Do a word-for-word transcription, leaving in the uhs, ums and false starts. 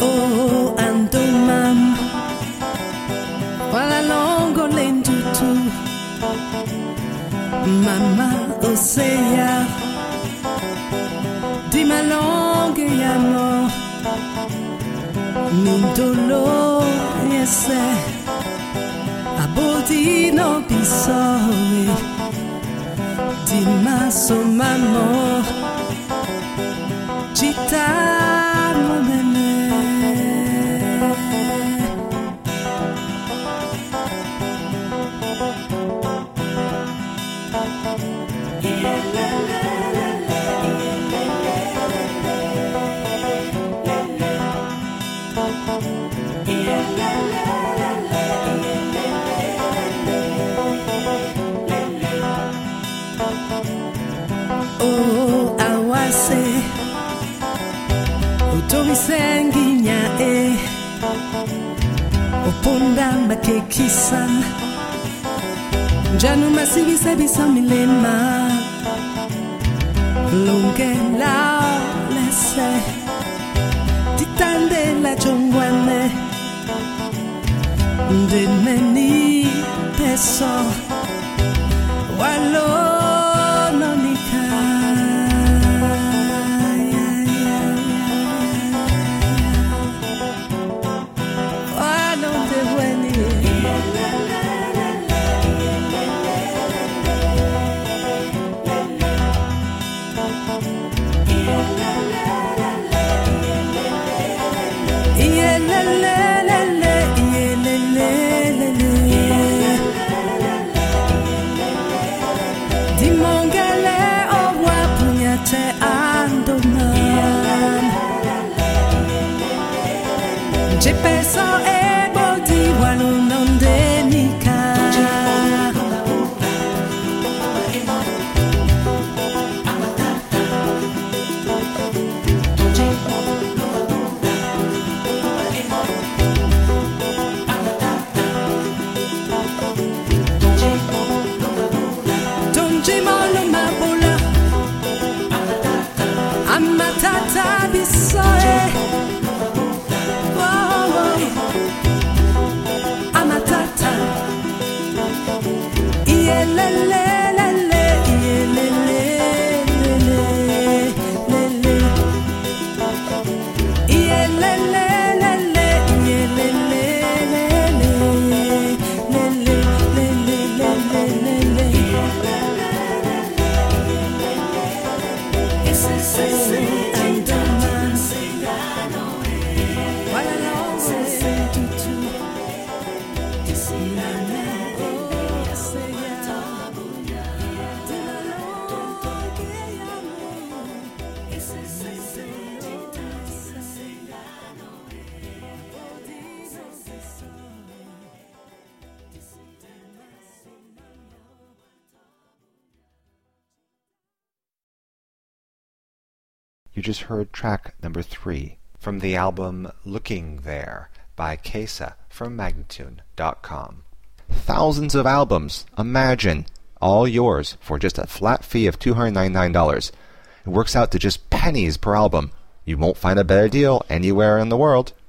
Oh, andomam wala longo lendutu mama osea di malonge yano mindolo yese abodi no bisore di maso mamo città momene oh awase utomi senginya e oponda makekisan janu masivi sebisa milema longe la lese titande la jongwane ndeneni peso walo nonika walo de weni J'ai penso e bodi walo non denica Donji molo mabola Amatata bisoe You just heard track number three from the album Looking There by Kesa from Magnatune dot com. Thousands of albums, imagine, all yours for just a flat fee of two hundred ninety-nine dollars. It works out to just pennies per album. You won't find a better deal anywhere in the world.